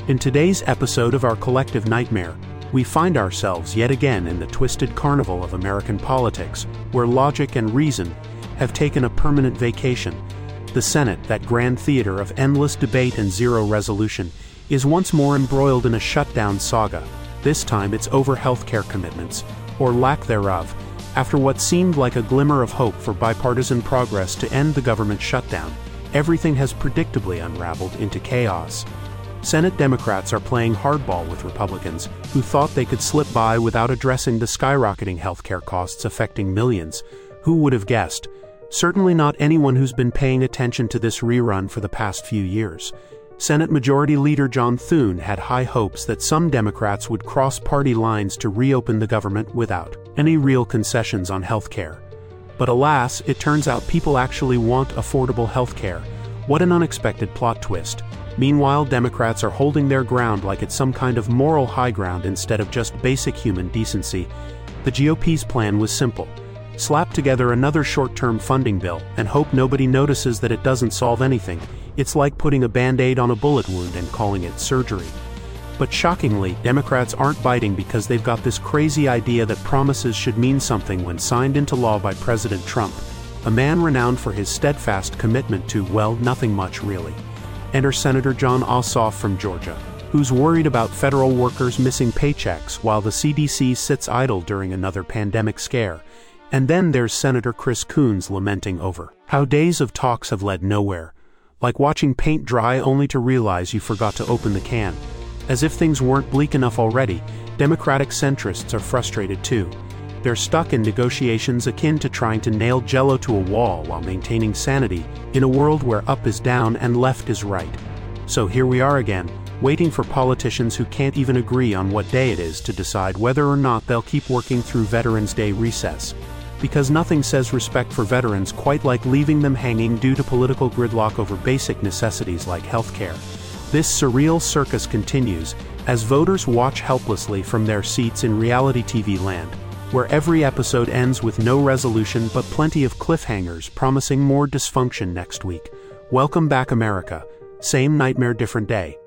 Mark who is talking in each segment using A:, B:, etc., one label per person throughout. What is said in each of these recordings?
A: In today's episode of our collective nightmare, we find ourselves yet again in the twisted carnival of American politics, where logic and reason have taken a permanent vacation. The Senate, that grand theater of endless debate and zero resolution, is once more embroiled in a shutdown saga. This time it's over healthcare commitments, or lack thereof, after what seemed like a glimmer of hope for bipartisan progress to end the government shutdown. Everything has predictably unraveled into chaos. Senate Democrats are playing hardball with Republicans, who thought they could slip by without addressing the skyrocketing healthcare costs affecting millions. Who would have guessed? Certainly not anyone who's been paying attention to this rerun for the past few years. Senate Majority Leader John Thune had high hopes that some Democrats would cross party lines to reopen the government without any real concessions on healthcare. But alas, it turns out people actually want affordable healthcare. What an unexpected plot twist. Meanwhile, Democrats are holding their ground like it's some kind of moral high ground instead of just basic human decency. The GOP's plan was simple. Slap together another short-term funding bill and hope nobody notices that it doesn't solve anything. It's like putting a Band-Aid on a bullet wound and calling it surgery. But shockingly, Democrats aren't biting because they've got this crazy idea that promises should mean something when signed into law by President Trump, a man renowned for his steadfast commitment to, well, nothing much really. Enter Senator Jon Ossoff from Georgia, who's worried about federal workers missing paychecks while the CDC sits idle during another pandemic scare. And then there's Senator Chris Coons lamenting over how days of talks have led nowhere. Like watching paint dry only to realize you forgot to open the can. As if things weren't bleak enough already, Democratic centrists are frustrated too. They're stuck in negotiations akin to trying to nail Jell-O to a wall while maintaining sanity in a world where up is down and left is right. So here we are again, waiting for politicians who can't even agree on what day it is to decide whether or not they'll keep working through Veterans Day recess. Because nothing says respect for veterans quite like leaving them hanging due to political gridlock over basic necessities like healthcare. This surreal circus continues as voters watch helplessly from their seats in reality TV land, where every episode ends with no resolution but plenty of cliffhangers promising more dysfunction next week. Welcome back, America. Same nightmare, different day.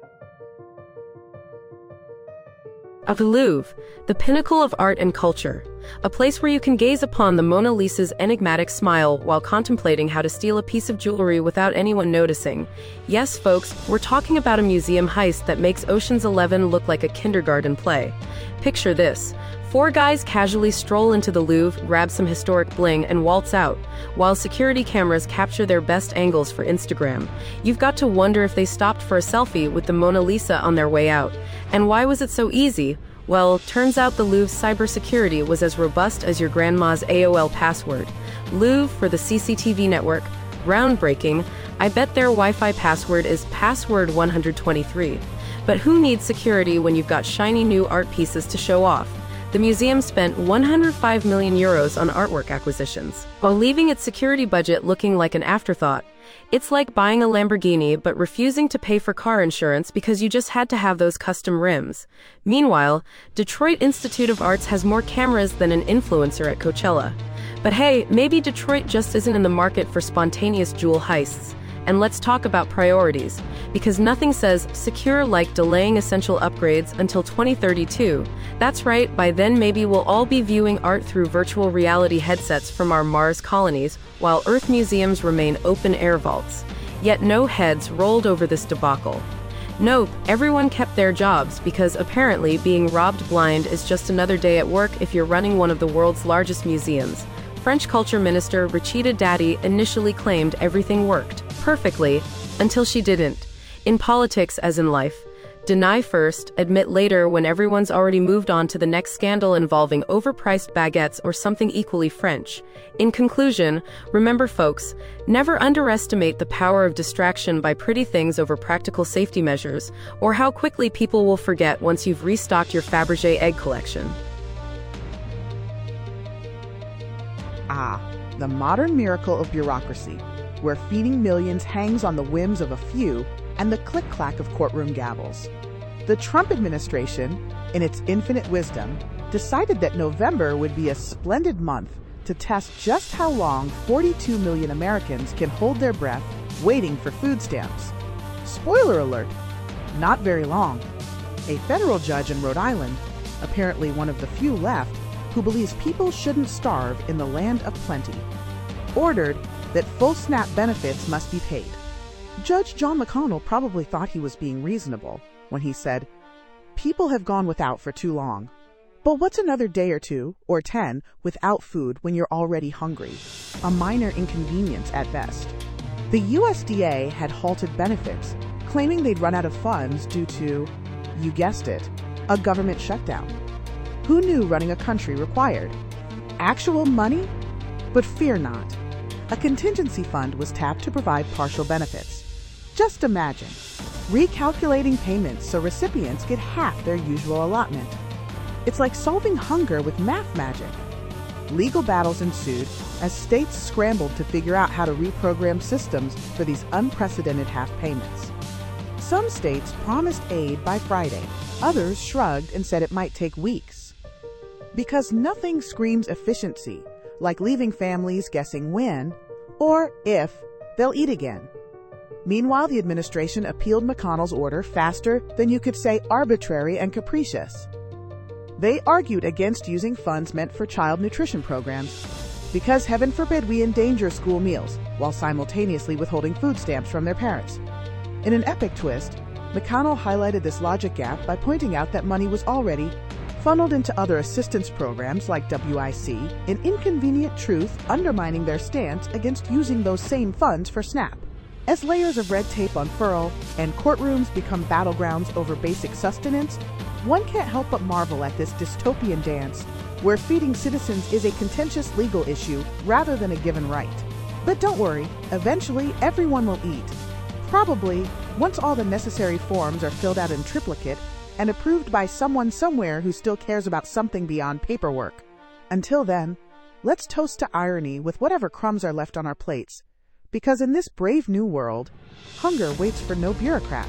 B: Of the Louvre, the pinnacle of art and culture, a place where you can gaze upon the Mona Lisa's enigmatic smile while contemplating how to steal a piece of jewelry without anyone noticing. Yes, folks, we're talking about a museum heist that makes Ocean's 11 look like a kindergarten play. Picture this. 4 guys casually stroll into the Louvre, grab some historic bling, and waltz out, while security cameras capture their best angles for Instagram. You've got to wonder if they stopped for a selfie with the Mona Lisa on their way out. And why was it so easy? Well, turns out the Louvre's cybersecurity was as robust as your grandma's AOL password. Louvre for the CCTV network. Groundbreaking. I bet their Wi-Fi password is password 123. But who needs security when you've got shiny new art pieces to show off? The museum spent 105 million euros on artwork acquisitions, while leaving its security budget looking like an afterthought. It's like buying a Lamborghini but refusing to pay for car insurance because you just had to have those custom rims. Meanwhile, Detroit Institute of Arts has more cameras than an influencer at Coachella. But hey, maybe Detroit just isn't in the market for spontaneous jewel heists. And let's talk about priorities, because nothing says secure like delaying essential upgrades until 2032. That's right, by then maybe we'll all be viewing art through virtual reality headsets from our Mars colonies, while Earth museums remain open-air vaults. Yet no heads rolled over this debacle. Nope, everyone kept their jobs because apparently being robbed blind is just another day at work if you're running one of the world's largest museums. French Culture Minister Rachida Dati initially claimed everything worked perfectly until she didn't. In politics, as in life, deny first, admit later when everyone's already moved on to the next scandal involving overpriced baguettes or something equally French. In conclusion, remember folks, never underestimate the power of distraction by pretty things over practical safety measures, or how quickly people will forget once you've restocked your Fabergé egg collection.
C: Ah, the modern miracle of bureaucracy, where feeding millions hangs on the whims of a few and the click-clack of courtroom gavels. The Trump administration, in its infinite wisdom, decided that November would be a splendid month to test just how long 42 million Americans can hold their breath waiting for food stamps. Spoiler alert, Not very long. A federal judge in Rhode Island, apparently one of the few left, who believes people shouldn't starve in the land of plenty, ordered that full SNAP benefits must be paid. Judge John McConnell probably thought he was being reasonable when he said, "People have gone without for too long. But what's another day or 2, or 10, without food when you're already hungry? A minor inconvenience at best." The USDA had halted benefits, claiming they'd run out of funds due to, you guessed it, a government shutdown. Who knew running a country required actual money? But fear not. A contingency fund was tapped to provide partial benefits. Just imagine, recalculating payments so recipients get half their usual allotment. It's like solving hunger with math magic. Legal battles ensued as states scrambled to figure out how to reprogram systems for these unprecedented half payments. Some states promised aid by Friday. Others shrugged and said it might take weeks. Because nothing screams efficiency like leaving families guessing when, or if, they'll eat again. Meanwhile, the administration appealed McConnell's order faster than you could say arbitrary and capricious. They argued against using funds meant for child nutrition programs because heaven forbid we endanger school meals while simultaneously withholding food stamps from their parents. In an epic twist, McConnell highlighted this logic gap by pointing out that money was already funneled into other assistance programs like WIC, an inconvenient truth undermining their stance against using those same funds for SNAP. As layers of red tape unfurl and courtrooms become battlegrounds over basic sustenance, one can't help but marvel at this dystopian dance where feeding citizens is a contentious legal issue rather than a given right. But don't worry, eventually everyone will eat. Probably once all the necessary forms are filled out in triplicate and approved by someone somewhere who still cares about something beyond paperwork. Until then, let's toast to irony with whatever crumbs are left on our plates, because in this brave new world, hunger waits for no bureaucrat.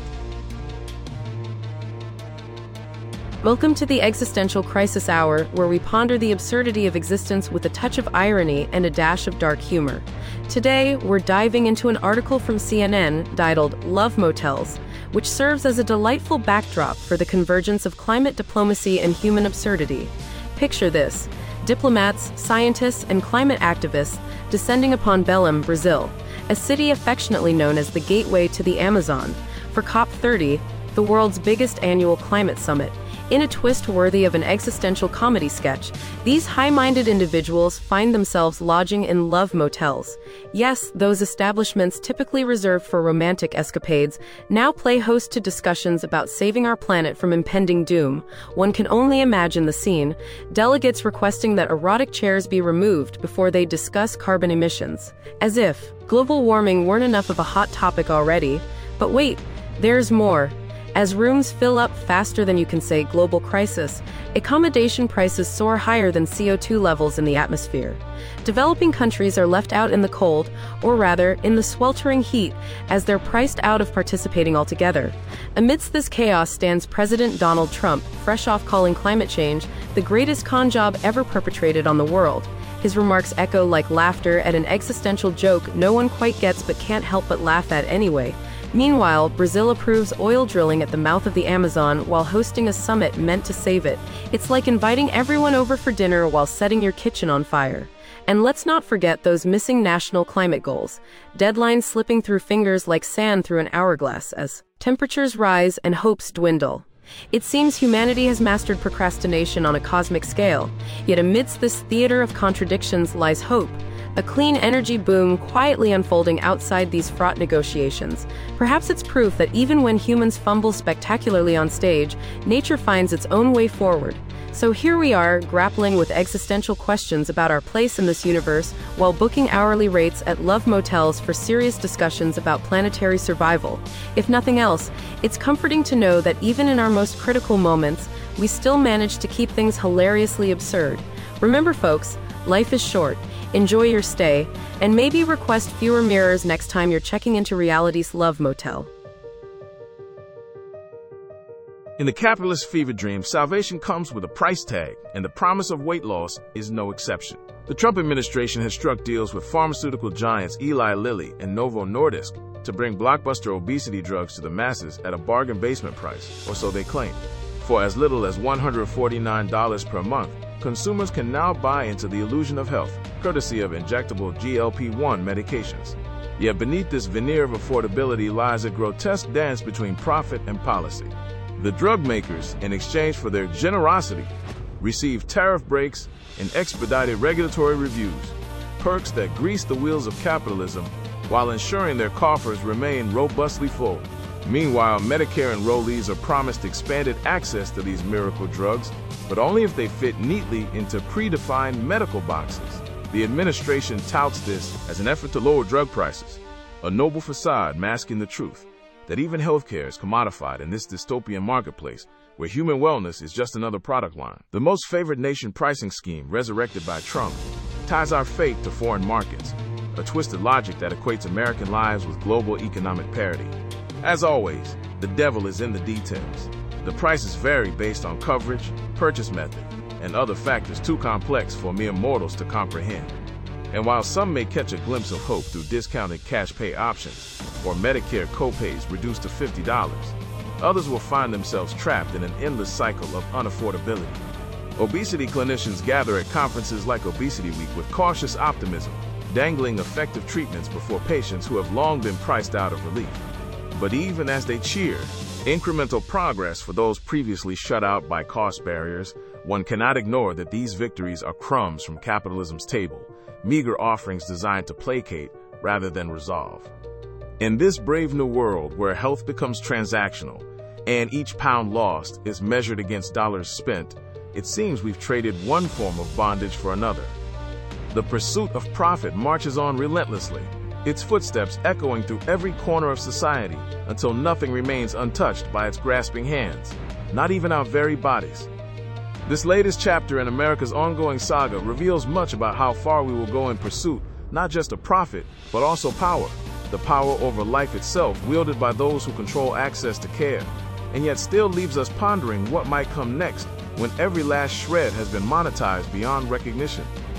B: Welcome to the Existential Crisis Hour, where we ponder the absurdity of existence with a touch of irony and a dash of dark humor. Today, we're diving into an article from CNN titled "Love Motels," which serves as a delightful backdrop for the convergence of climate diplomacy and human absurdity. Picture this: diplomats, scientists, and climate activists descending upon Belém, Brazil, a city affectionately known as the gateway to the Amazon, for COP30, the world's biggest annual climate summit. In a twist worthy of an existential comedy sketch, these high-minded individuals find themselves lodging in love motels. Yes, those establishments typically reserved for romantic escapades now play host to discussions about saving our planet from impending doom. One can only imagine the scene: delegates requesting that erotic chairs be removed before they discuss carbon emissions. As if global warming weren't enough of a hot topic already. But wait, there's more. As rooms fill up faster than you can say global crisis, accommodation prices soar higher than CO2 levels in the atmosphere. Developing countries are left out in the cold, or rather, in the sweltering heat, as they're priced out of participating altogether. Amidst this chaos stands President Donald Trump, fresh off calling climate change the greatest con job ever perpetrated on the world. His remarks echo like laughter at an existential joke no one quite gets but can't help but laugh at anyway. Meanwhile, Brazil approves oil drilling at the mouth of the Amazon while hosting a summit meant to save it. It's like inviting everyone over for dinner while setting your kitchen on fire. And let's not forget those missing national climate goals, deadlines slipping through fingers like sand through an hourglass as temperatures rise and hopes dwindle. It seems humanity has mastered procrastination on a cosmic scale, yet amidst this theater of contradictions lies hope. A clean energy boom quietly unfolding outside these fraught negotiations. Perhaps it's proof that even when humans fumble spectacularly on stage, nature finds its own way forward. So here we are, grappling with existential questions about our place in this universe, while booking hourly rates at love motels for serious discussions about planetary survival. If nothing else, it's comforting to know that even in our most critical moments, we still manage to keep things hilariously absurd. Remember, folks, life is short. Enjoy your stay, and maybe request fewer mirrors next time you're checking into reality's love motel.
D: In the capitalist fever dream, salvation comes with a price tag, and the promise of weight loss is no exception. The Trump administration has struck deals with pharmaceutical giants Eli Lilly and Novo Nordisk to bring blockbuster obesity drugs to the masses at a bargain basement price, or so they claim. For as little as $149 per month, consumers can now buy into the illusion of health, courtesy of injectable GLP-1 medications. Yet beneath this veneer of affordability lies a grotesque dance between profit and policy. The drug makers, in exchange for their generosity, receive tariff breaks and expedited regulatory reviews, perks that grease the wheels of capitalism while ensuring their coffers remain robustly full. Meanwhile, Medicare enrollees are promised expanded access to these miracle drugs, but only if they fit neatly into predefined medical boxes. The administration touts this as an effort to lower drug prices, a noble facade masking the truth that even healthcare is commodified in this dystopian marketplace where human wellness is just another product line. The most favored nation pricing scheme, resurrected by Trump, ties our fate to foreign markets, a twisted logic that equates American lives with global economic parity. As always, the devil is in the details. The prices vary based on coverage, purchase method, and other factors too complex for mere mortals to comprehend. And while some may catch a glimpse of hope through discounted cash pay options or Medicare copays reduced to $50, others will find themselves trapped in an endless cycle of unaffordability. Obesity clinicians gather at conferences like Obesity Week with cautious optimism, dangling effective treatments before patients who have long been priced out of relief. But even as they cheer incremental progress for those previously shut out by cost barriers, one cannot ignore that these victories are crumbs from capitalism's table, meager offerings designed to placate rather than resolve. In this brave new world where health becomes transactional and each pound lost is measured against dollars spent, it seems we've traded one form of bondage for another. The pursuit of profit marches on relentlessly, its footsteps echoing through every corner of society until nothing remains untouched by its grasping hands, not even our very bodies. This latest chapter in America's ongoing saga reveals much about how far we will go in pursuit, not just of profit, but also power. The power over life itself wielded by those who control access to care, and yet still leaves us pondering what might come next when every last shred has been monetized beyond recognition.